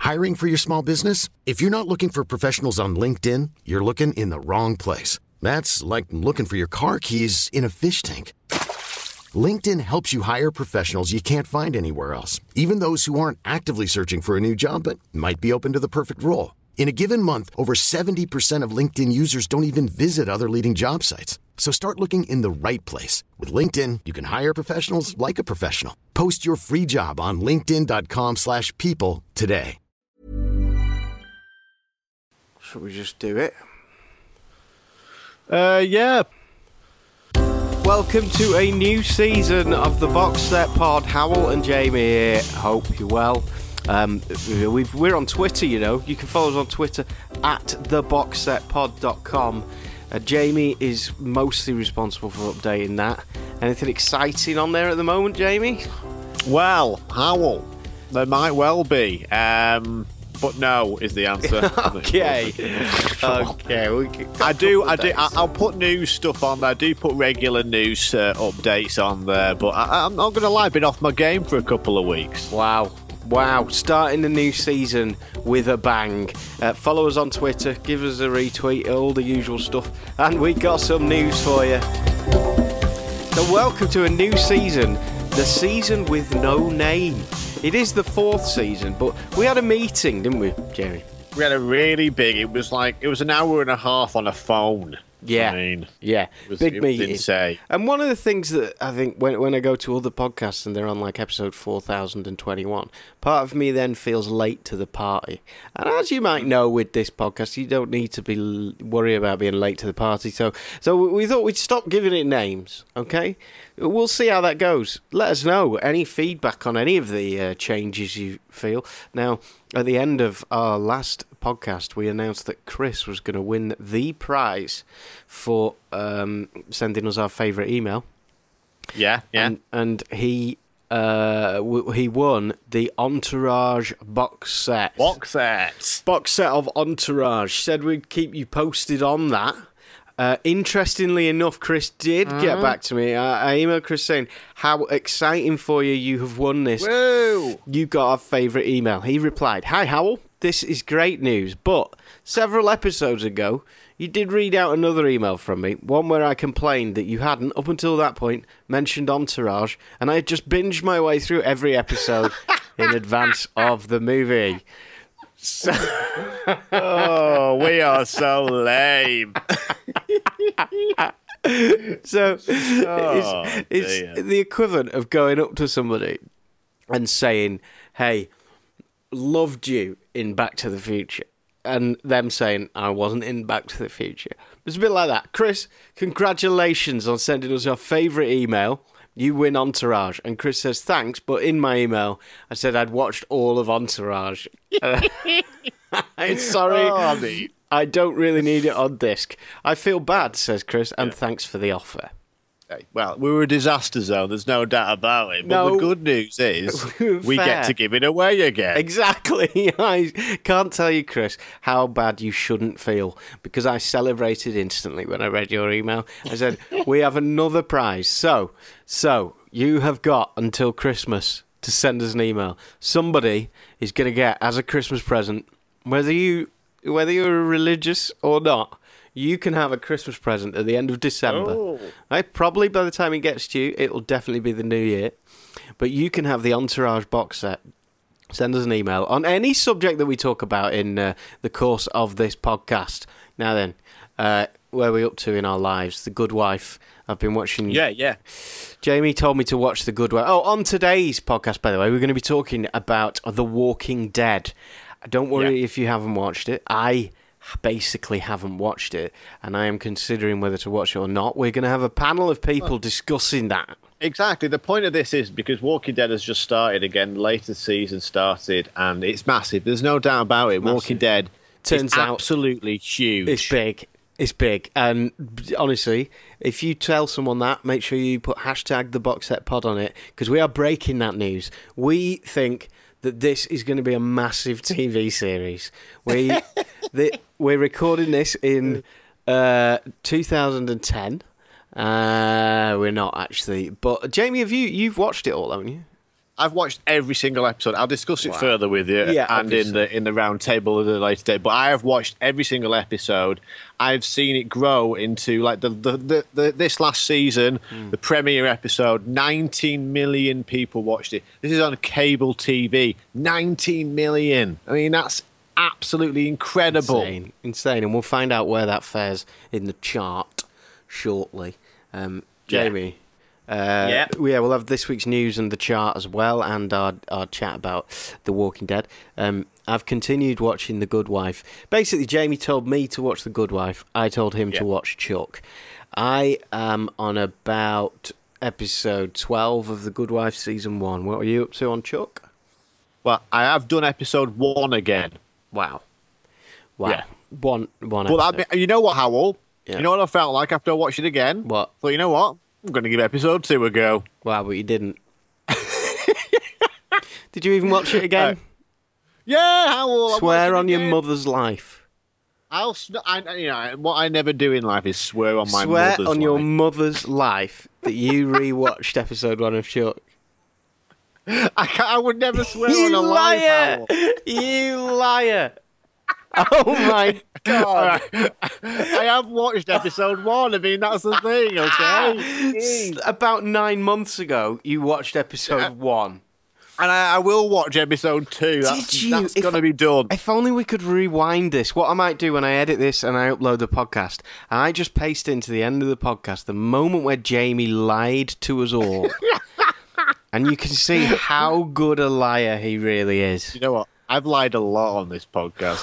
Hiring for your small business? If you're not looking for professionals on LinkedIn, you're looking in the wrong place. That's like looking for your car keys in a fish tank. LinkedIn helps you hire professionals you can't find anywhere else, even those who aren't actively searching for a new job but might be open to the perfect role. In a given month, over 70% of LinkedIn users don't even visit other leading job sites. So start looking in the right place. With LinkedIn, you can hire professionals like a professional. Post your free job on linkedin.com/people today. Should we just do it? Yeah. Welcome to a new season of the Box Set Pod. Howell and Jamie here. Hope you're well. We're on Twitter, you know. You can follow us on Twitter at theboxsetpod.com. Jamie is mostly responsible for updating that. Anything exciting on there at the moment, Jamie? Well, Howell, there might well be. But no is the answer. Okay. I'll put news stuff on there. I do put regular news updates on there. But I'm not going to lie, I've been off my game for a couple of weeks. Wow. Starting the new season with a bang. Follow us on Twitter, give us a retweet, all the usual stuff. And we got some news for you. So welcome to a new season. The season with no name. It is the 4th season, but we had a meeting, didn't we, Jerry? We had a really big, it was an hour and a half on a phone. Yeah, I mean, big meeting. Insane. And one of the things that I think when I go to other podcasts and they're on like episode 4021, part of me then feels late to the party. And as you might know with this podcast, you don't need to worry about being late to the party. So we thought we'd stop giving it names, okay? We'll see how that goes. Let us know any feedback on any of the changes you feel. Now, at the end of our last podcast, we announced that Chris was going to win the prize for sending us our favourite email. Yeah. And he won the Entourage box set. Box set of Entourage. Said we'd keep you posted on that. Interestingly enough, Chris did get back to me. I emailed Chris saying, how exciting for you have won this. Woo! You got our favourite email. He replied, "Hi Howell, this is great news, but several episodes ago, you did read out another email from me, one where I complained that you hadn't, up until that point, mentioned Entourage, and I had just binged my way through every episode in advance of the movie." So we are so lame. So it's the equivalent of going up to somebody and saying, "Hey, loved you in Back to the Future," and them saying, "I wasn't in Back to the Future." It's a bit like that. Chris, congratulations on sending us your favourite email. You win Entourage. And Chris says, "Thanks, but in my email, I said I'd watched all of Entourage." I'm sorry. I don't really need it on disc. I feel bad, says Chris, and thanks for the offer. Well, we were a disaster zone, there's no doubt about it. But the good news is we get to give it away again. Exactly. I can't tell you, Chris, how bad you shouldn't feel, because I celebrated instantly when I read your email. I said, we have another prize. So you have got until Christmas to send us an email. Somebody is going to get, as a Christmas present, whether you're religious or not, you can have a Christmas present at the end of December. Oh. Right? Probably by the time it gets to you, it'll definitely be the new year. But you can have the Entourage box set. Send us an email on any subject that we talk about in the course of this podcast. Now then, where are we up to in our lives? The Good Wife. I've been watching... Yeah. Jamie told me to watch The Good Wife. Oh, on today's podcast, by the way, we're going to be talking about The Walking Dead. Don't worry if you haven't watched it. I basically haven't watched it, and I am considering whether to watch it or not. We're going to have a panel of people discussing that. Exactly. The point of this is because Walking Dead has just started again, later season started, and it's massive. There's no doubt about it. Massive. Walking Dead turns out absolutely huge. It's big. And honestly, if you tell someone that, make sure you put hashtag the Box Set Pod on it, because we are breaking that news. We think that this is going to be a massive TV series. We're recording this in 2010. We're not actually, but Jamie, you've watched it all, haven't you? I've watched every single episode. I'll discuss it further with you, and obviously. in the round table at a later date. But I have watched every single episode. I've seen it grow into like this last season, the premiere episode. 19 million people watched it. This is on cable TV. 19 million. I mean, that's absolutely incredible. Insane. And we'll find out where that fares in the chart shortly. Jamie. We'll have this week's news and the chart as well, and our chat about The Walking Dead. I've continued watching The Good Wife. Basically, Jamie told me to watch The Good Wife. I told him to watch Chuck. I am on about episode 12 of The Good Wife season 1. What are you up to on Chuck? Well, I have done episode 1 again. Wow. Yeah. One But you know what, Howell? Yeah. You know what I felt like after I watched it again? What? Well, you know what? I'm going to give episode 2 a go. Wow, but you didn't. Did you even watch it again? Yeah, Howell. Swear on your mother's life. What I never do in life is swear on my mother's life. Swear on your mother's life that you rewatched episode 1 of Chuck. I would never swear on a life, Howell. You liar! Oh my God! I have watched episode 1. I mean, that's the thing, okay? About 9 months ago, you watched episode 1. And I will watch episode 2. That's going to be done. If only we could rewind this. What I might do when I edit this and I upload the podcast, I just paste into the end of the podcast the moment where Jamie lied to us all. And you can see how good a liar he really is. You know what? I've lied a lot on this podcast.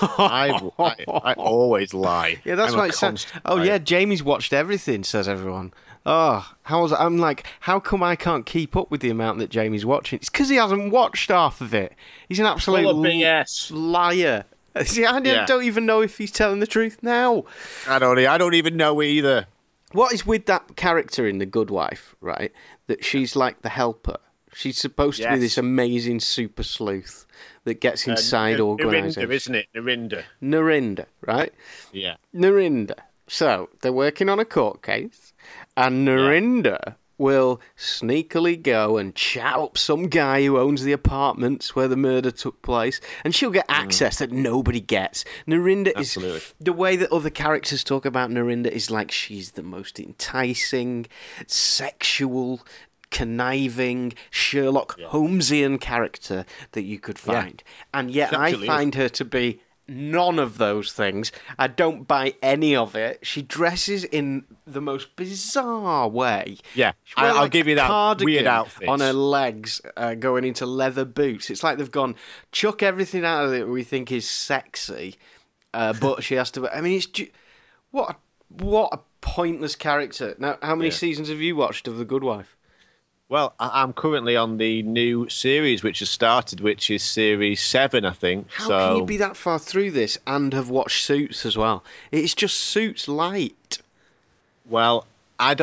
I always lie. Yeah, that's why it sounds. Oh, yeah, Jamie's watched everything, says everyone. Oh, I'm like, how come I can't keep up with the amount that Jamie's watching? It's because he hasn't watched half of it. He's an absolute BS liar. See, I don't even know if he's telling the truth now. I don't even know either. What is with that character in The Good Wife, right? That she's like the helper. She's supposed to be this amazing super sleuth that gets inside organisations. Narinder, isn't it? Narinder, right? Yeah. Narinder. So, they're working on a court case, and Narinder will sneakily go and chat up some guy who owns the apartments where the murder took place, and she'll get access that nobody gets. Narinder is... The way that other characters talk about Narinder is like she's the most enticing, sexual, conniving, Sherlock Holmesian character that you could find. And yet I find her to be none of those things. I don't buy any of it. She dresses in the most bizarre way. Yeah, I'll give you that weird outfit. On her legs, going into leather boots. It's like they've gone, chuck everything out of it we think is sexy, but she has to... I mean, it's... What a pointless character. Now, how many seasons have you watched of The Good Wife? Well, I'm currently on the new series which has started, which is series 7, I think. How can you be that far through this and have watched Suits as well? It's just Suits light. Well, what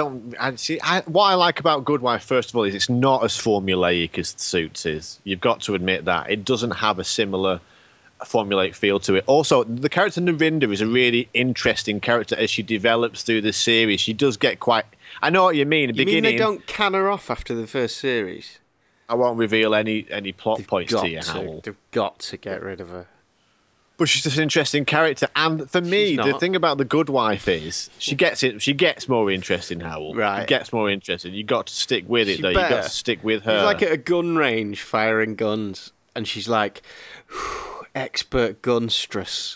I like about Good Wife, first of all, is it's not as formulaic as Suits is. You've got to admit that. It doesn't have a similar formulaic feel to it. Also, the character Narinder is a really interesting character as she develops through the series. She does get quite... I know what you mean. You mean they don't can her off after the first series? I won't reveal any plot points to you, Howell. They've got to get rid of her. But she's just an interesting character. And for me, the thing about The Good Wife is she gets more interesting, Howell. Right. She gets more interesting. You've got to stick with it, though. You've got to stick with her. She's like at a gun range firing guns. And she's like, expert gunstress.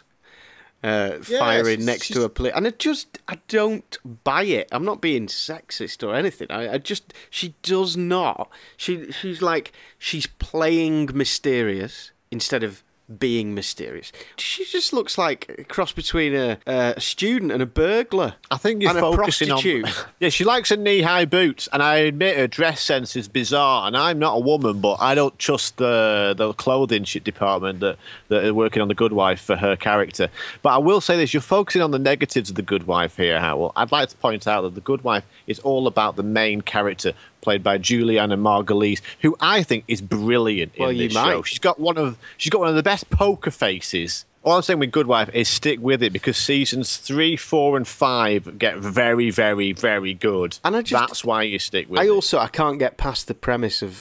Firing next to a police, and I don't buy it. I'm not being sexist or anything. She does not. She's like, she's playing mysterious instead of being mysterious. She just looks like a cross between a student and a burglar. I think you're focusing on... Yeah, she likes her knee-high boots, and I admit her dress sense is bizarre, and I'm not a woman, but I don't trust the clothing department that are working on The Good Wife for her character. But I will say this, you're focusing on the negatives of The Good Wife here, Howell. I'd like to point out that The Good Wife is all about the main character, played by Juliana Margulies, who I think is brilliant in this show. She's got one of the best poker faces. All I'm saying with Good Wife is stick with it, because seasons 3, 4, and 5 get very, very, very good. And that's why you stick with it. I can't get past the premise of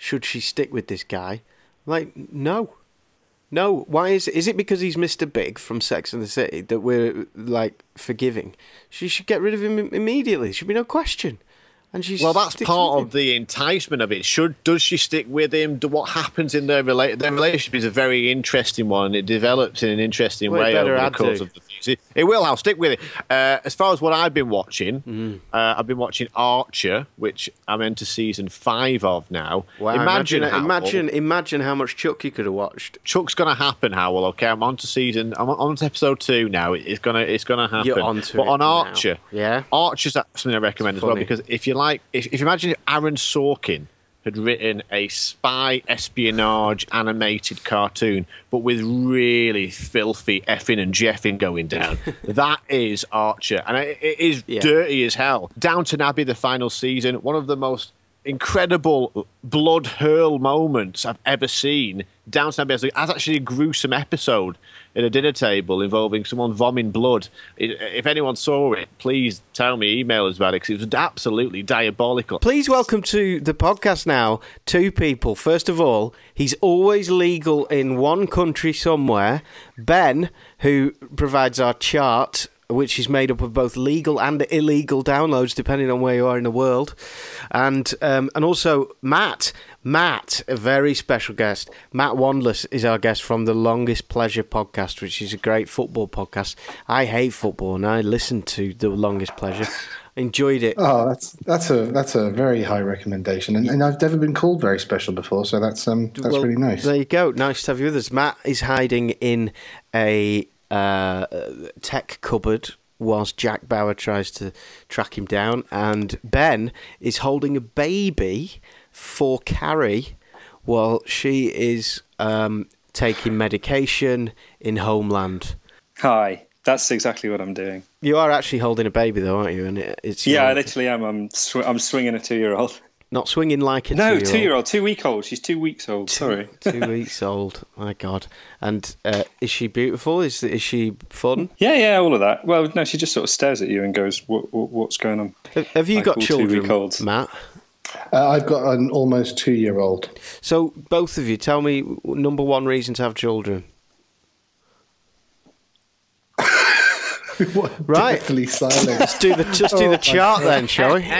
should she stick with this guy? Like, no. Why is it because he's Mr. Big from Sex and the City that we're, like, forgiving? She should get rid of him immediately. There should be no question. And that's part of the enticement of it. Does she stick with him? What happens in their relationship is a very interesting one. It develops in an interesting way over the course of the season. It will. I'll stick with it. As far as what I've been watching, I've been watching Archer, which I'm into season 5 of now. Wow! Imagine how much Chuck you could have watched. Chuck's going to happen, Howell. Okay, I'm on to episode 2 now. It's gonna happen. You're onto but it on Archer, now. Yeah, Archer's something I recommend as well, because if you imagine if Aaron Sorkin had written a spy espionage animated cartoon, but with really filthy effing and jeffing going down, that is Archer. And it is dirty as hell. Downton Abbey, the final season, one of the most incredible blood hurl moments I've ever seen. Downton Abbey has actually a gruesome episode at a dinner table involving someone vomiting blood. If anyone saw it, please tell me, email us about it, because it was absolutely diabolical. Please welcome to the podcast now 2 people. First of all, he's always legal in one country somewhere. Ben, who provides our chart, which is made up of both legal and illegal downloads, depending on where you are in the world. And also Matt, a very special guest. Matt Wandless is our guest from the Longest Pleasure podcast, which is a great football podcast. I hate football, and I listened to the Longest Pleasure. Enjoyed it. Oh, that's a very high recommendation, and I've never been called very special before, so that's really nice. There you go. Nice to have you with us. Matt is hiding in a tech cupboard whilst Jack Bauer tries to track him down, and Ben is holding a baby for Carrie while she is taking medication in Homeland. Hi, that's exactly what I'm doing. You are actually holding a baby though, aren't you? And I literally am. I'm swinging a 2-year-old. Not swinging like a 2-year-old. No, 2-year-old, 2 week old. She's 2 weeks old. Sorry, 2 weeks old. My God. And is she beautiful? Is she fun? Yeah, all of that. Well, no, she just sort of stares at you and goes, "What's going on?" Have you got children, Matt? I've got an almost 2-year-old. So both of you, tell me number one reason to have children. Right, deathly silent. Just do the chart then, shall we?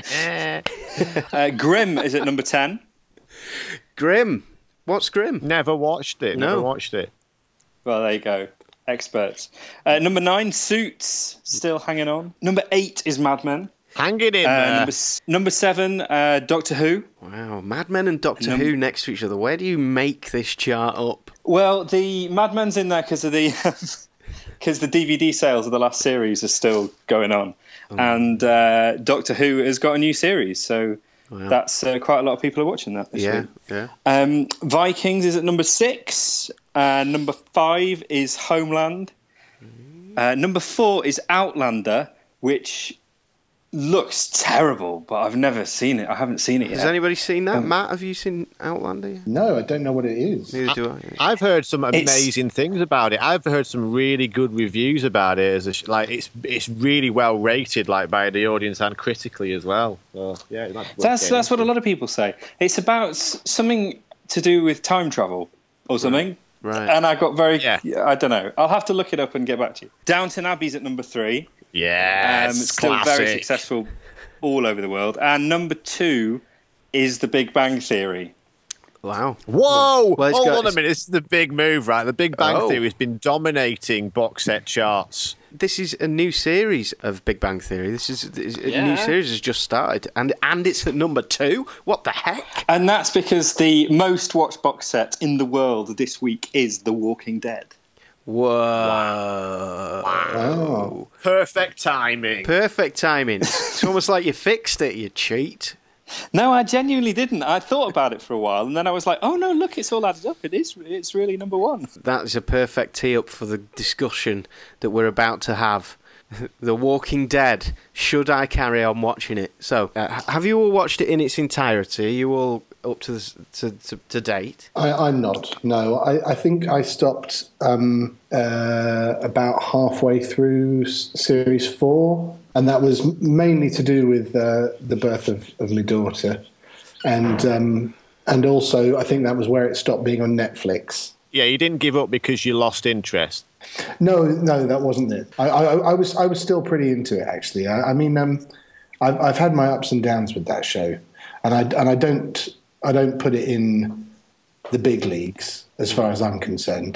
Grimm is at number 10. Grimm. What's Grimm? Never watched it. Never watched it. Well, there you go. Experts. Number 9, Suits. Still hanging on. Number 8 is Mad Men. Hanging in there. Number 7, Doctor Who. Wow, Mad Men and Doctor Who next to each other. Where do you make this chart up? Well, the Mad Men's in there because of the... Because the DVD sales of the last series are still going on. And Doctor Who has got a new series, so that's quite a lot of people are watching that this week. Yeah. Vikings is at number 6. Number 5 is Homeland. Number 4 is Outlander, which looks terrible, but I've never seen it. I haven't seen it yet. Has anybody seen that? Matt, have you seen Outlander? No, I don't know what it is. Neither do I. I've heard some amazing things about it. I've heard some really good reviews about it. It's really well rated, like by the audience and critically as well. So, yeah, that's what a lot of people say. It's about something to do with time travel or something. Right. And I got I don't know. I'll have to look it up and get back to you. Downton Abbey's at number 3. Yeah, still very successful all over the world. And number 2 is The Big Bang Theory. Wow. Whoa! Hold on a minute. This is the big move, right? The Big Bang Theory has been dominating box set charts. This is a new series of Big Bang Theory. This is a new series has just started, and it's at number 2. What the heck? And that's because the most watched box set in the world this week is The Walking Dead. Whoa. Wow. Perfect timing. It's almost like you fixed it, you cheat. No, I genuinely didn't. I thought about it for a while, and then I was like, oh, no, look, it's all added up. It's really number 1. That is a perfect tee-up for the discussion that we're about to have. The Walking Dead. Should I carry on watching it? So, have you all watched it in its entirety? Are you all up to date? I'm not. No, I think I stopped about halfway through series 4, and that was mainly to do with the birth of my daughter, and And also, I think that was where it stopped being on Netflix. Yeah, you didn't give up because you lost interest. No, that wasn't it. I was still pretty into it, actually. I've had my ups and downs with that show, and I don't put it in the big leagues as far as I'm concerned.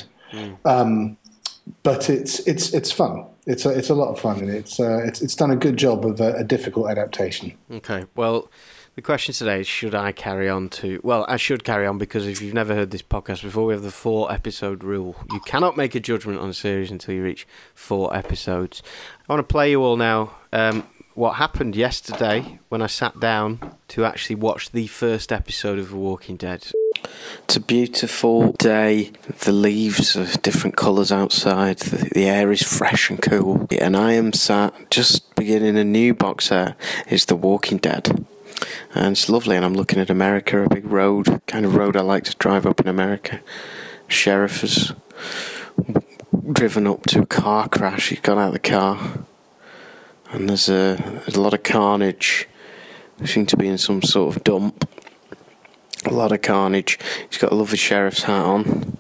But it's fun. It's a lot of fun, and it's done a good job of a difficult adaptation. Okay, well, the question today is, should I carry on to... Well, I should carry on, because if you've never heard this podcast before, we have the 4-episode rule. You cannot make a judgment on a series until you reach 4 episodes. I want to play you all now what happened yesterday when I sat down to actually watch the first episode of The Walking Dead. It's a beautiful day. The leaves are different colours outside. The air is fresh and cool. And I am sat just beginning a new box set. It's The Walking Dead. And it's lovely, and I'm looking at America, a big road, kind of road I like to drive up in America. Sheriff has driven up to a car crash. He got out of the car, and there's a lot of carnage. They seem to be in some sort of dump. A lot of carnage. He's got a lovely sheriff's hat on.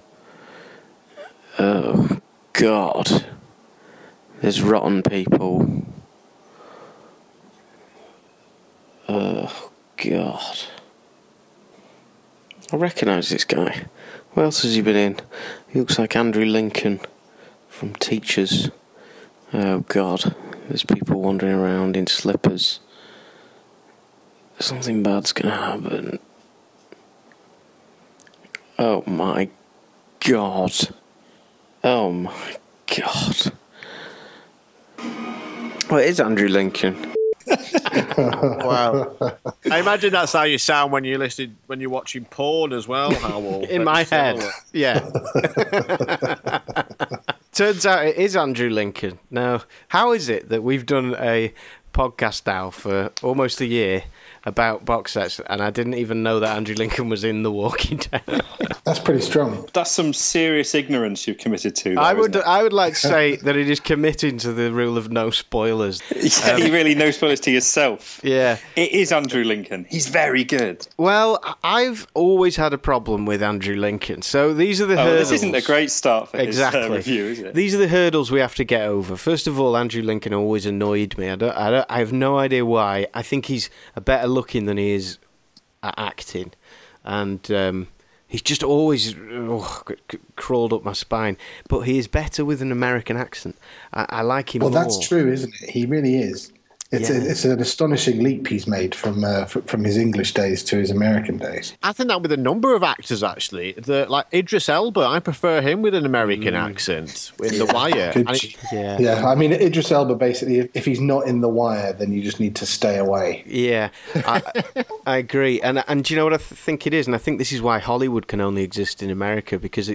Oh, God. There's rotten people. Oh, God. I recognise this guy. What else has he been in? He looks like Andrew Lincoln from Teachers. Oh, God. There's people wandering around in slippers. Something bad's going to happen. Oh, my God. Oh, my God. Well, it is Andrew Lincoln. Wow. I imagine that's how you sound when you're watching porn as well, Howell. In my head, yeah. Turns out it is Andrew Lincoln. Now, how is it that we've done a podcast now for almost a year about box sets, and I didn't even know that Andrew Lincoln was in The Walking Dead? That's pretty strong. That's some serious ignorance you've committed to. Though, I would like to say that it is committing to the rule of no spoilers. Yeah, you really no spoilers to yourself. Yeah. It is Andrew Lincoln. He's very good. Well, I've always had a problem with Andrew Lincoln, so these are the hurdles. This isn't a great start for his review, is it? These are the hurdles we have to get over. First of all, Andrew Lincoln always annoyed me. I have no idea why. I think he's a better looking than he is at acting, and he's just always crawled up my spine. But he is better with an American accent. I like him more. Well, that's true, isn't it? He really is. It's an astonishing leap he's made from his English days to his American days. I think that with a number of actors, actually. Like Idris Elba, I prefer him with an American accent in The Wire. Yeah, I mean, Idris Elba, basically, if he's not in The Wire, then you just need to stay away. Yeah, I agree. And do you know what I think it is? And I think this is why Hollywood can only exist in America, because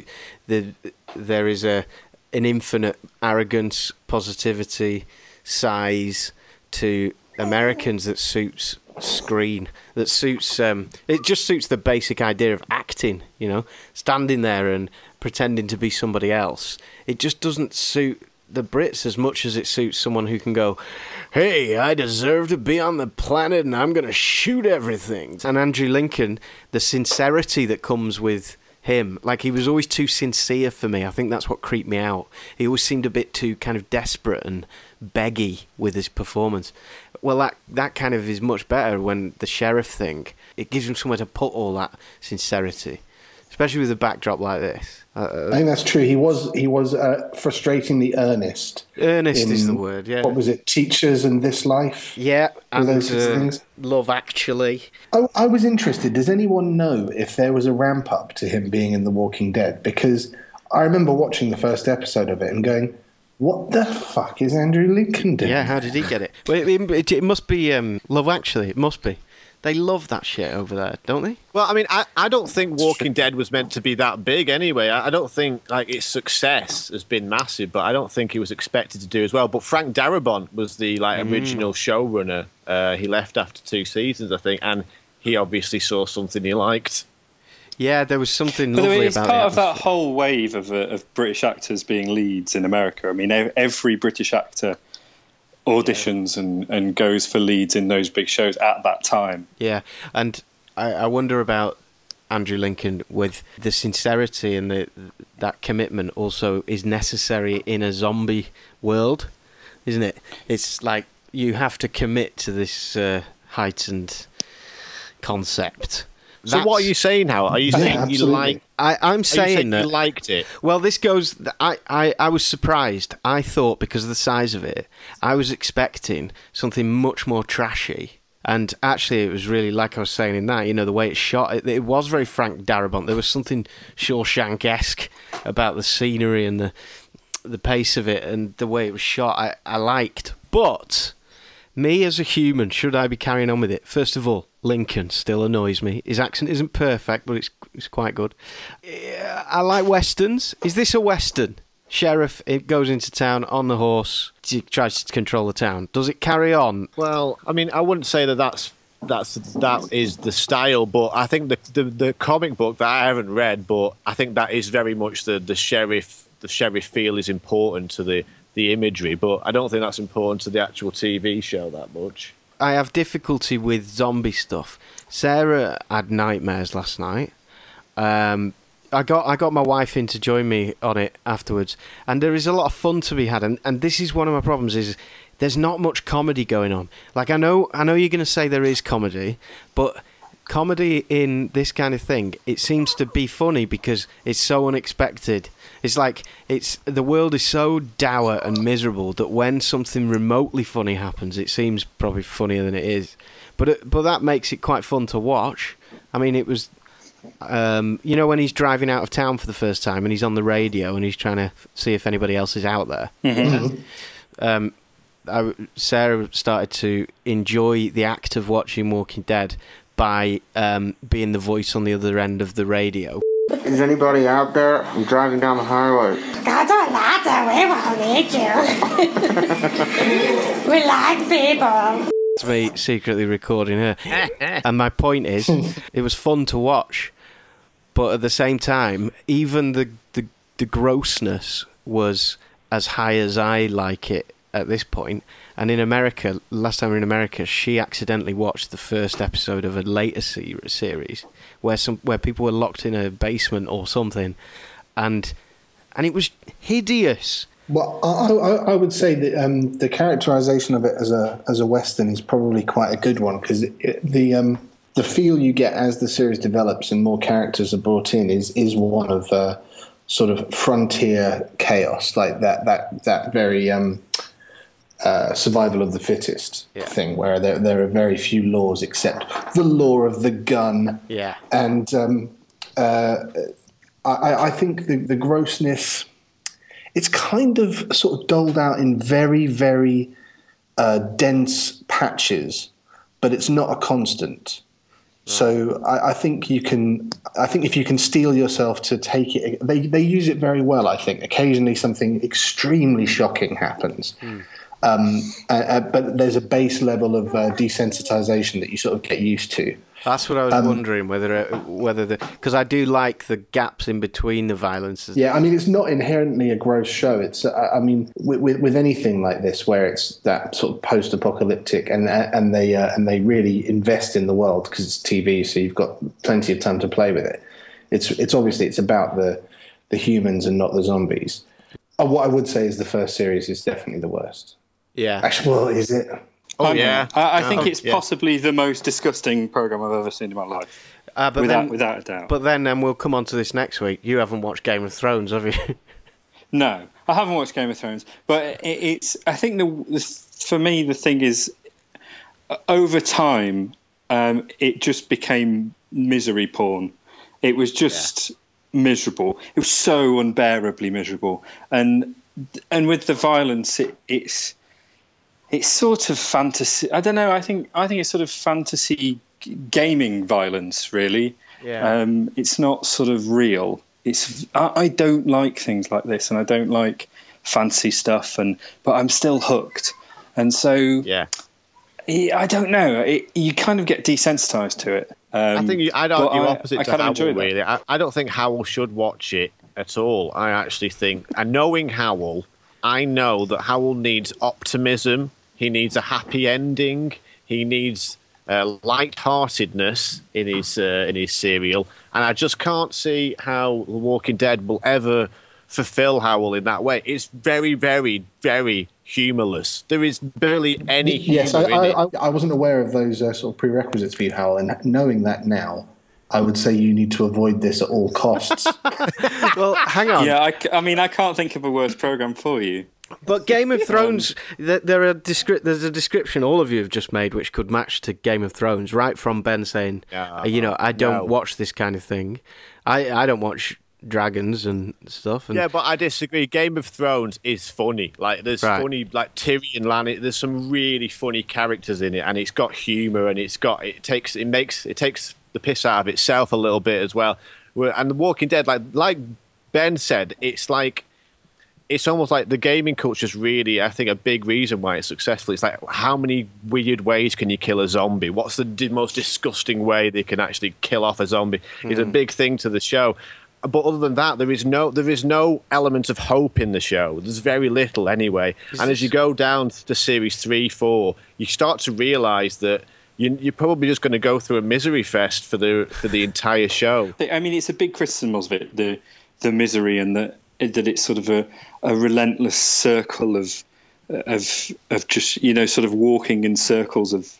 there is an infinite arrogance, positivity, size to Americans that suits screen, that suits it just suits the basic idea of acting, standing there and pretending to be somebody else. It just doesn't suit the Brits as much as it suits someone who can go, hey, I deserve to be on the planet and I'm going to shoot everything. And Andrew Lincoln, the sincerity that comes with him, like, he was always too sincere for me. I think that's what creeped me out. He always seemed a bit too kind of desperate and beggy with his performance. Well, that kind of is much better when the sheriff thing, it gives him somewhere to put all that sincerity, especially with a backdrop like this. I think that's true. He was frustratingly earnest. Earnest is the word, yeah. What was it? Teachers and This Life? Yeah, and those sorts of things. Love Actually. I was interested. Does anyone know if there was a ramp up to him being in The Walking Dead? Because I remember watching the first episode of it and going, what the fuck is Andrew Lincoln doing? Yeah, how did he get it? Well, it must be Love Actually. It must be. They love that shit over there, don't they? Well, I mean, I don't think Walking Dead was meant to be that big anyway. I don't think its success has been massive, but I don't think it was expected to do as well. But Frank Darabont was the original showrunner. He left after 2 seasons, I think, and he obviously saw something he liked. Yeah, there was something lovely about it. It's part of that whole wave of British actors being leads in America. I mean, every British actor auditions and goes for leads in those big shows at that time. Yeah, and I wonder about Andrew Lincoln with the sincerity and that commitment also is necessary in a zombie world, isn't it? It's like you have to commit to this heightened concept. So what are you saying now? Are you saying you like? I'm saying that you liked it. Well, this goes. I was surprised. I thought because of the size of it, I was expecting something much more trashy. And actually, it was really like I was saying in that. The way it's shot. It was very Frank Darabont. There was something Shawshank-esque about the scenery and the pace of it and the way it was shot. I liked, but me as a human, should I be carrying on with it? First of all, Lincoln still annoys me. His accent isn't perfect, but it's quite good. I like westerns. Is this a western? Sheriff, it goes into town on the horse, tries to control the town. Does it carry on? Well, I mean, I wouldn't say that is the style, but I think the comic book that I haven't read, but I think that is very much the sheriff. The sheriff feel is important to the imagery, but I don't think that's important to the actual TV show that much. I have difficulty with zombie stuff. Sarah had nightmares last night. I got my wife in to join me on it afterwards, and there is a lot of fun to be had. And this is one of my problems: is there's not much comedy going on. Like I know you're going to say there is comedy, but comedy in this kind of thing, it seems to be funny because it's so unexpected. It's like the world is so dour and miserable that when something remotely funny happens, it seems probably funnier than it is. But that makes it quite fun to watch. I mean, it was, when he's driving out of town for the first time and he's on the radio and he's trying to see if anybody else is out there. Mm-hmm. Sarah started to enjoy the act of watching Walking Dead by being the voice on the other end of the radio. Is anybody out there? I'm driving down the highway. We like people. It's me secretly recording her. And my point is, it was fun to watch, but at the same time, even the grossness was as high as I like it at this point. And in America, last time we were in America, she accidentally watched the first episode of a later series where people were locked in a basement or something, and it was hideous. Well, I would say that the characterization of it as a Western is probably quite a good one, because the feel you get as the series develops and more characters are brought in is one of sort of frontier chaos, like that very survival of the fittest thing, where there are very few laws except the law of the gun. Yeah, and I think the grossness, it's kind of sort of doled out in very, very dense patches, but it's not a constant. So I think if you can steel yourself to take it, they use it very well. I think occasionally something extremely shocking happens. But there's a base level of desensitization that you sort of get used to. That's what I was wondering, whether because I do like the gaps in between the violence. Yeah, I mean, it's not inherently a gross show. It's, I mean, with anything like this, where it's that sort of post-apocalyptic, and they really invest in the world because it's TV, so you've got plenty of time to play with it. It's obviously it's about the humans and not the zombies. What I would say is the first series is definitely the worst. Yeah. Actually, well, is it? Oh, yeah. I think it's possibly the most disgusting programme I've ever seen in my life. Without a doubt. But then we'll come on to this next week. You haven't watched Game of Thrones, have you? No, I haven't watched Game of Thrones. But it's. I think for me, the thing is, over time, it just became misery porn. It was just miserable. It was so unbearably miserable. And with the violence, it's sort of fantasy. I don't know. I think it's sort of fantasy gaming violence, really. Yeah. It's not sort of real. I don't like things like this, and I don't like fancy stuff. But I'm still hooked, and so I don't know. You kind of get desensitized to it. I think I'd argue opposite to Howell. Really, I don't think Howell should watch it at all. I actually think, and knowing Howell, I know that Howell needs optimism. He needs a happy ending. He needs lightheartedness in his serial, And I just can't see how The Walking Dead will ever fulfill Howell in that way. It's very, very, very humorless. There is barely any humor in it. I wasn't aware of those sort of prerequisites for you, Howell, and knowing that now, I would say you need to avoid this at all costs. Well, hang on. Yeah, I can't think of a worse programme for you. But Game of Thrones, there's a description all of you have just made which could match to Game of Thrones, right from Ben saying, I don't watch this kind of thing. I don't watch dragons and stuff. And... Yeah, but I disagree. Game of Thrones is funny. Like, there's funny, like Tyrion Lannister. There's some really funny characters in it, and it's got humour, and it takes the piss out of itself a little bit as well. And The Walking Dead, like Ben said, it's almost like the gaming culture is really, I think, a big reason why it's successful. It's like, how many weird ways can you kill a zombie? What's the most disgusting way they can actually kill off a zombie? Is a big thing to the show. But other than that, there is no element of hope in the show. There's very little anyway. And as you go down to series 3, 4, you start to realise that you're probably just going to go through a misery fest for the entire show. I mean, it's a big criticism of it, the misery, and that it's sort of a relentless circle of just, sort of walking in circles of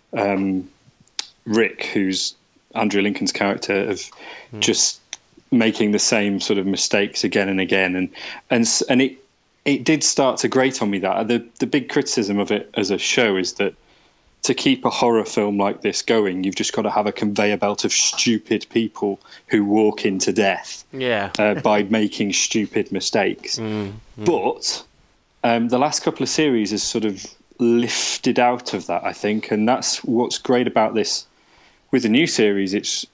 Rick, who's Andrew Lincoln's character, of just making the same sort of mistakes again and again, and it did start to grate on me. That the big criticism of it as a show is that to keep a horror film like this going, you've just got to have a conveyor belt of stupid people who walk into death by making stupid mistakes. But the last couple of series has sort of lifted out of that, I think, and that's what's great about this. With the new series, it's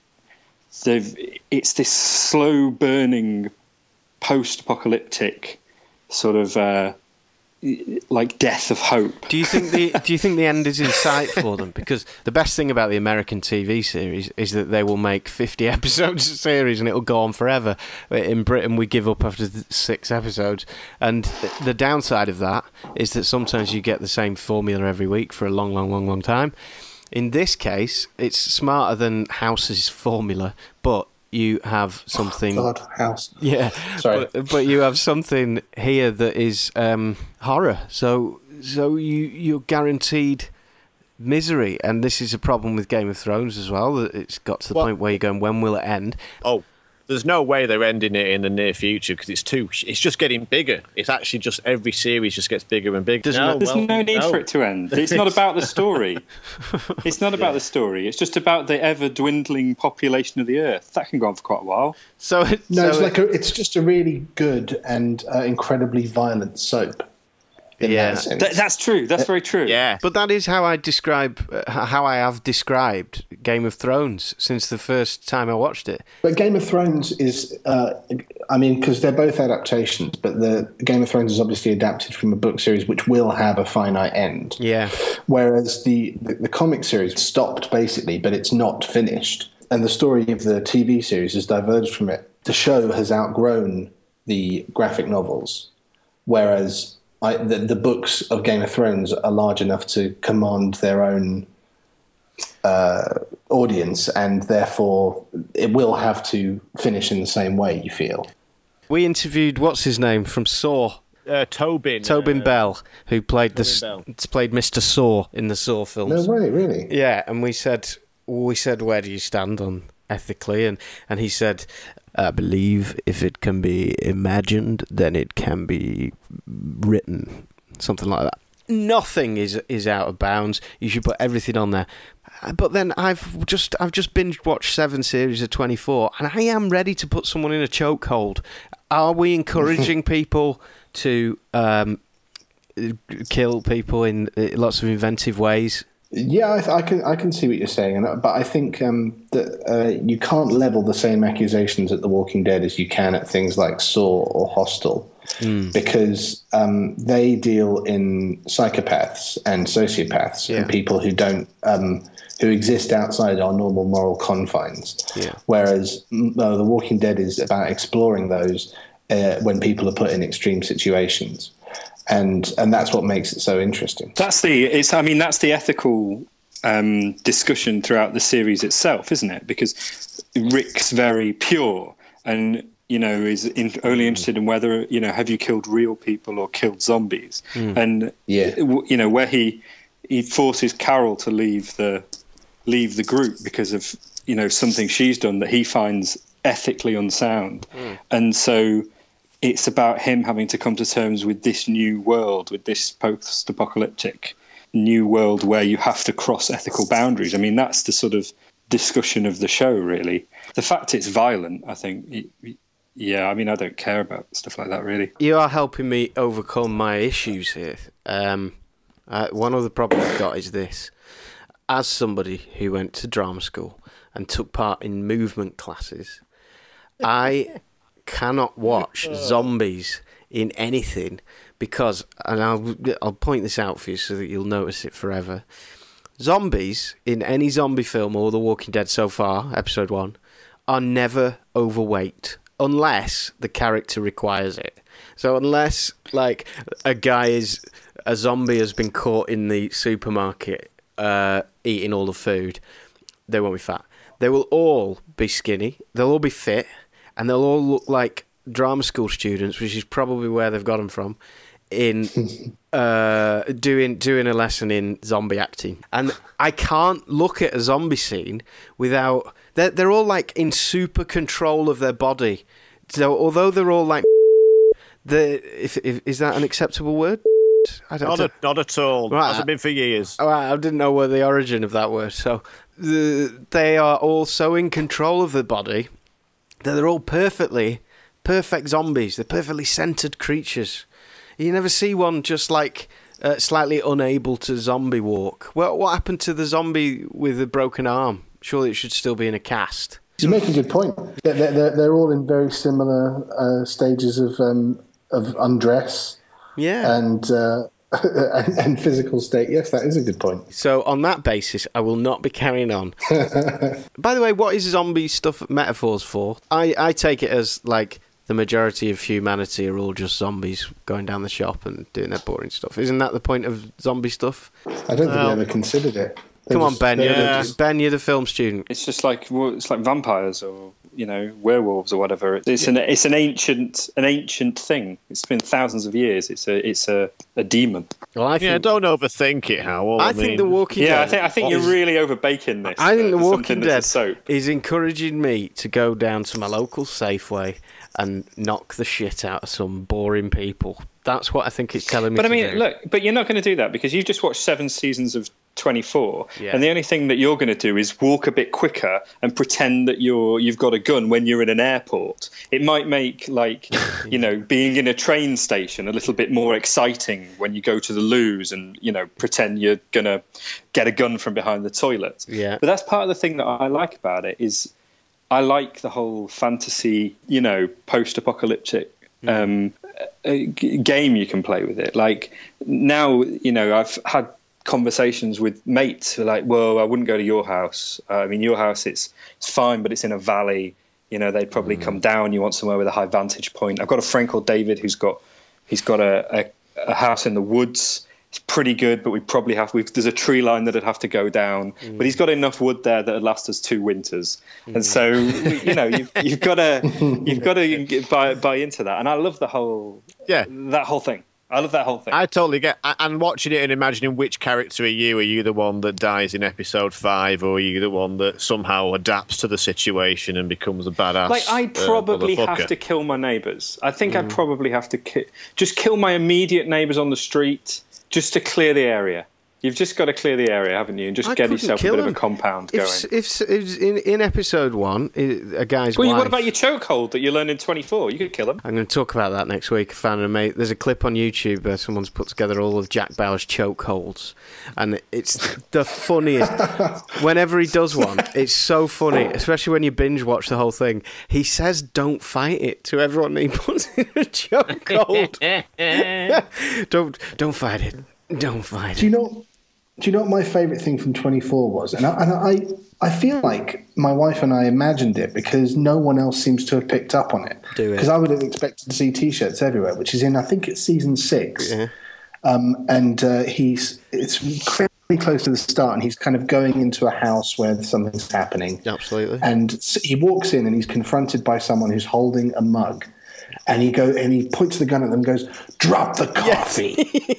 this slow burning, post-apocalyptic sort of like death of hope. Do you think the end is in sight for them? Because the best thing about the American TV series is that they will make 50 episodes a series and it'll go on forever. In Britain, we give up after 6 episodes, and the downside of that is that sometimes you get the same formula every week for a long time. In this case, it's smarter than House's formula, but you have something... Oh God, House. Yeah. Sorry. But you have something here that is horror. So you're guaranteed misery. And this is a problem with Game of Thrones as well, that it's got to the point where you're going, when will it end? Oh, there's no way they're ending it in the near future, because it's just getting bigger. It's actually just every series just gets bigger and bigger. There's no need for it to end. It's not about the story. It's not about the story. It's just about the ever-dwindling population of the Earth. That can go on for quite a while. It's just a really good and incredibly violent soap. That's true. That's very true. Yeah, but that is how I have described Game of Thrones since the first time I watched it. But Game of Thrones is, because they're both adaptations, but the Game of Thrones is obviously adapted from a book series which will have a finite end. Yeah. Whereas the comic series stopped basically, but it's not finished, and the story of the TV series has diverged from it. The show has outgrown the graphic novels, whereas the books of Game of Thrones are large enough to command their own audience, and therefore it will have to finish in the same way, you feel. We interviewed, what's his name, from Saw? Tobin Bell, who played played Mr. Saw in the Saw films. No way, really? Yeah, and we said, where do you stand on ethically? And he said, I believe if it can be imagined, then it can be written. Something like that. Nothing is out of bounds. You should put everything on there. But then I've just binge watched 7 series of 24, and I am ready to put someone in a chokehold. Are we encouraging people to kill people in lots of inventive ways? Yeah, I can see what you're saying, but I think that you can't level the same accusations at The Walking Dead as you can at things like Saw or Hostel, because they deal in psychopaths and sociopaths and people who don't who exist outside our normal moral confines. Yeah. Whereas The Walking Dead is about exploring those when people are put in extreme situations. And that's what makes it so interesting. That's the ethical discussion throughout the series itself, isn't it? Because Rick's very pure and, is only interested in whether, have you killed real people or killed zombies? And, where he forces Carol to leave the group because of, something she's done that he finds ethically unsound. And so it's about him having to come to terms with this new world, with this post-apocalyptic new world where you have to cross ethical boundaries. I mean, that's the sort of discussion of the show, really. The fact it's violent, I think, I don't care about stuff like that, really. You are helping me overcome my issues here. One of the problems I've got is this. As somebody who went to drama school and took part in movement classes, I cannot watch zombies in anything because, and I'll point this out for you so that you'll notice it forever. Zombies in any zombie film or The Walking Dead so far, episode 1, are never overweight unless the character requires it. So unless like a zombie has been caught in the supermarket eating all the food, they won't be fat. They will all be skinny, they'll all be fit, and they'll all look like drama school students, which is probably where they've got them from, in doing a lesson in zombie acting. And I can't look at a zombie scene without... They're all like in super control of their body. So although they're all like... is that an acceptable word? Not at all. Right. Hasn't been for years. Right, I didn't know where the origin of that word. So they are all so in control of their body that they're all perfect zombies. They're perfectly centered creatures. You never see one just like slightly unable to zombie walk. Well, what happened to the zombie with a broken arm? Surely it should still be in a cast. You make a good point. They're all in very similar stages of undress. Yeah. And physical state. Yes, that is a good point. So on that basis, I will not be carrying on. By the way, what is zombie stuff metaphors for? I take it as like the majority of humanity are all just zombies going down the shop and doing their boring stuff. Isn't that the point of zombie stuff? I don't think we ever considered it. Come on, Ben. Ben, you're the film student. It's just like vampires or werewolves or whatever. It's an ancient thing. It's been thousands of years. It's a demon. Well, don't overthink it, Howell. I think The Walking Dead. I think you're really overbaking this. I think The Walking Dead is encouraging me to go down to my local Safeway and knock the shit out of some boring people. That's what I think it's telling me. But I mean, look, but you're not going to do that because you've just watched 7 seasons of 24, and the only thing that you're going to do is walk a bit quicker and pretend that you've got a gun when you're in an airport. It might make being in a train station a little bit more exciting when you go to the loos and pretend you're going to get a gun from behind the toilet. Yeah. But that's part of the thing that I like about it is I like the whole fantasy, post-apocalyptic game you can play with it. Like now, I've had conversations with mates who are like, well, I wouldn't go to your house. I mean, your house, it's fine, but it's in a valley. They'd probably come down. You want somewhere with a high vantage point. I've got a friend called David he's got a house in the woods. It's pretty good, but we probably there's a tree line that'd have to go down, but he's got enough wood there that'd last us 2 winters. And so, you've got to buy into that. And I love that whole thing. I love that whole thing. I totally get. And watching it and imagining which character are you? Are you the one that dies in episode 5, or are you the one that somehow adapts to the situation and becomes a badass? Like I'd probably have to kill my neighbours. I think I'd probably have to just kill my immediate neighbours on the street. Just to clear the area. You've just got to clear the area, haven't you? And just get yourself a bit of a compound going. If in episode 1, a guy's wife... what about your chokehold that you learned in 24? You could kill him. I'm going to talk about that next week. I found there's a clip on YouTube where someone's put together all of Jack Bauer's chokeholds. And it's the funniest. Whenever he does one, it's so funny, especially when you binge watch the whole thing. He says, don't fight it to everyone he puts in a chokehold. Don't fight it. Don't fight it. Do you know what my favourite thing from 24 was? And I feel like my wife and I imagined it because no one else seems to have picked up on it. Because I would have expected to see T-shirts everywhere, which is in, I think it's season 6. Yeah. And it's incredibly close to the start, and he's kind of going into a house where something's happening. Absolutely. And he walks in, and he's confronted by someone who's holding a mug. And he points the gun at them and goes, "Drop the coffee."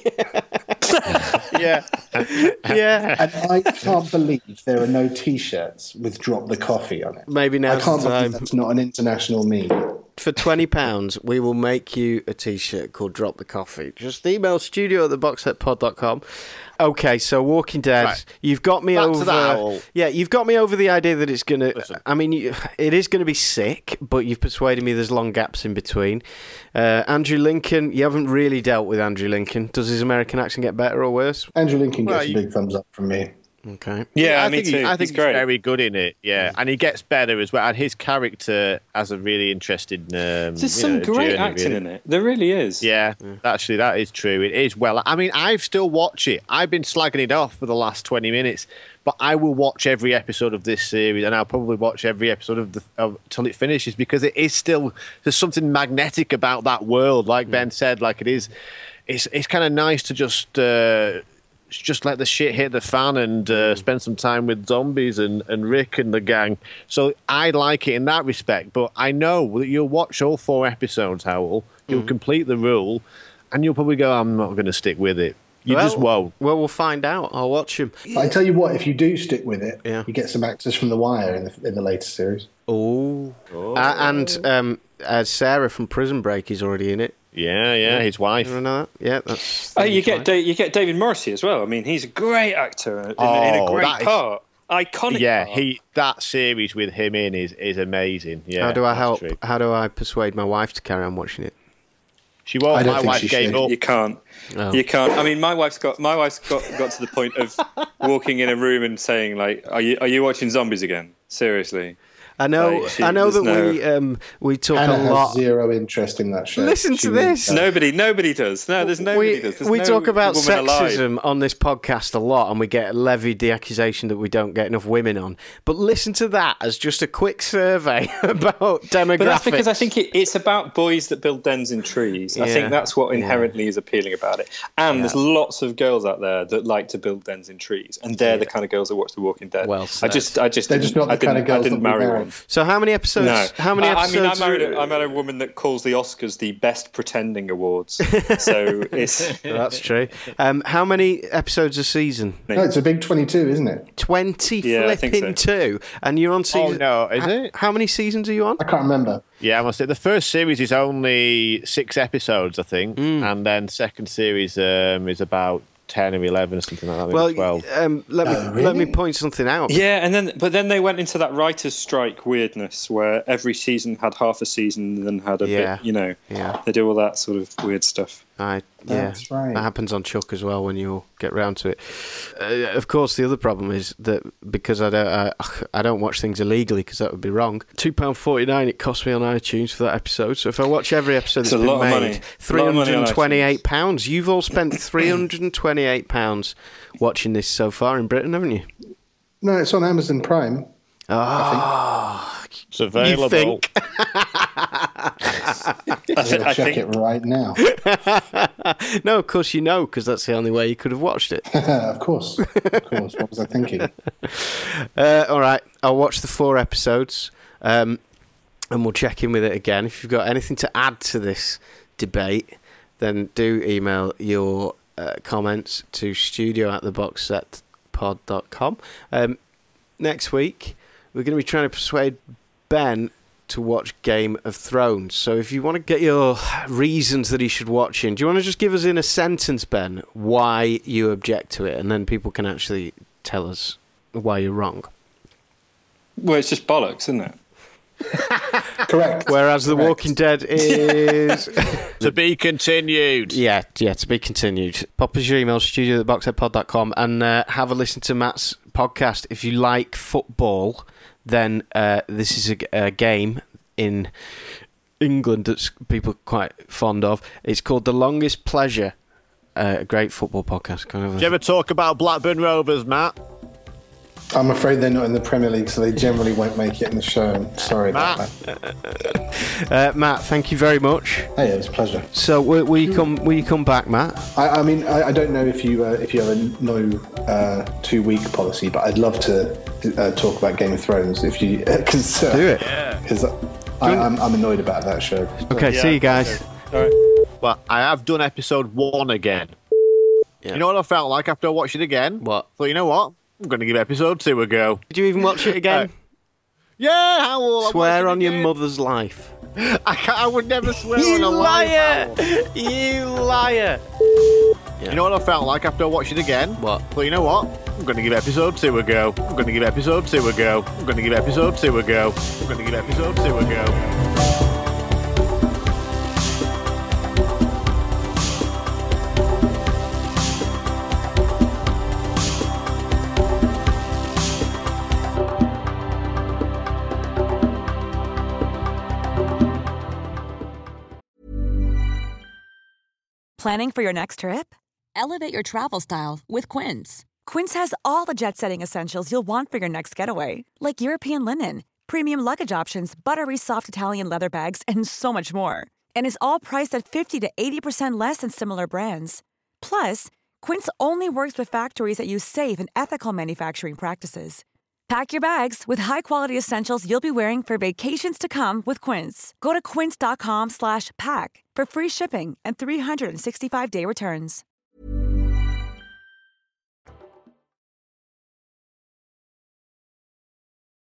Yeah. Yeah. And I can't believe there are no T-shirts with "Drop the coffee" on it. Maybe now. I can't believe that's not an international meme. For £20, we will make you a T-shirt called "Drop the Coffee." Just email studio@theboxsetpod.com. Okay, so Walking Dead, right. You've got me over. Yeah, you've got me over the idea that it's gonna. Listen. I mean, it is going to be sick, but you've persuaded me. There's long gaps in between. Andrew Lincoln, you haven't really dealt with Andrew Lincoln. Does his American accent get better or worse? Andrew Lincoln gets a big thumbs up from me. Okay. Yeah, I think he's very good in it. Yeah, and he gets better as well. And his character has a really interesting. There's some great acting in it. There really is. Yeah, actually, that is true. It is well. I mean, I've still watched it. I've been slagging it off for the last 20 minutes, but I will watch every episode of this series, and I'll probably watch every episode till it finishes, because it is still, there's something magnetic about that world. Like Ben said, like it is. It's kind of nice to just let the shit hit the fan and spend some time with zombies and Rick and the gang. So I like it in that respect. But I know that you'll watch all 4 episodes, Howell. You'll complete the rule, and you'll probably go, I'm not going to stick with it. You just won't. Well, we'll find out. I'll watch him. I tell you what, if you do stick with it, you get some actors from The Wire in the latest series. Oh. And Sarah from Prison Break is already in it. Yeah, his wife. You know that? Yeah, that's. You get David Morrissey as well. I mean, he's a great actor in a great part. Iconic. Yeah, part. That series with him in is amazing. Yeah. How do I help? True. How do I persuade my wife to carry on watching it? She won't. My wife gave up. You can't. Oh. You can't. I mean, my wife's got to the point of walking in a room and saying, like, "Are you watching zombies again? Seriously." I know that we talk Anna a lot. Has zero interest in that show. Listen to this. Nobody does. No, there's nobody does. We talk about sexism on this podcast a lot, and we get levied the accusation that we don't get enough women on. But listen to that as just a quick survey about demographics. But that's because I think it's about boys that build dens in trees. I think that's what inherently is appealing about it. And there's lots of girls out there that like to build dens in trees, and they're the kind of girls that watch The Walking Dead. Well said. They're just not the kind of girls I didn't marry one. So how many episodes? No. How many episodes? I met a woman that calls the Oscars the best pretending awards. So that's true. How many episodes a season? No, it's a big 22, isn't it? 20 flipping 2, and you're on season. Oh no, is it? How many seasons are you on? I can't remember. Yeah, I must say the first series is only 6 episodes, I think, and then second series is about 10 or 11 or something like that. Well, 12. Let me point something out. Yeah, but then they went into that writer's strike weirdness where every season had half a season and then had a bit, they do all that sort of weird stuff. That's right. That happens on Chuck as well when you get round to it. Of course, the other problem is that because I don't watch things illegally, because that would be wrong. £2.49 it cost me on iTunes for that episode. So if I watch every episode that's been made, £328. You've all spent £328 watching this so far in Britain, haven't you? No, it's on Amazon Prime. It's available. You think? I'll check it right now. No, of course you know, because that's the only way you could have watched it. Of course. What was I thinking? All right, I'll watch the 4 episodes, and we'll check in with it again. If you've got anything to add to this debate, then do email your comments to studio@theboxsetpod.com. Next week, we're going to be trying to persuade Ben to watch Game of Thrones. So if you want to get your reasons that he should watch it, do you want to just give us in a sentence, Ben, why you object to it, and then people can actually tell us why you're wrong? Well, it's just bollocks, isn't it? Correct. Whereas The Walking Dead is... To be continued. Yeah, to be continued. Pop us your email, studio@theboxsetpod.com, and have a listen to Matt's podcast. If you like football, then this is a game in England that people are quite fond of. It's called The Longest Pleasure. A great football podcast. Did you ever talk about Blackburn Rovers, Matt? I'm afraid they're not in the Premier League, so they generally won't make it in the show. Sorry about that. Matt, thank you very much. Hey, it was a pleasure. So will you come back, Matt? I mean, I don't know if you have a no 2-week policy, but I'd love to talk about Game of Thrones if you because do it. Because I'm annoyed about that show. Okay, see you guys. All right. Well, I have done episode 1 again. Yeah. You know what I felt like after I watched it again? What? So you know what? I'm going to give episode 2 a go. Did you even watch it again? Yeah, Howell. Swear on your mother's life. I would never swear on a liar! You liar! Yeah. You know what I felt like after I watched it again? What? So you know what? I'm going to give episode 2 a go. I'm going to give episode 2 a go. I'm going to give episode 2 a go. I'm going to give episode 2 a go. Planning for your next trip? Elevate your travel style with Quince. Quince has all the jet-setting essentials you'll want for your next getaway, like European linen, premium luggage options, buttery soft Italian leather bags, and so much more. And is all priced at 50 to 80% less than similar brands. Plus, Quince only works with factories that use safe and ethical manufacturing practices. Pack your bags with high-quality essentials you'll be wearing for vacations to come with Quince. Go to quince.com/pack for free shipping and 365-day returns.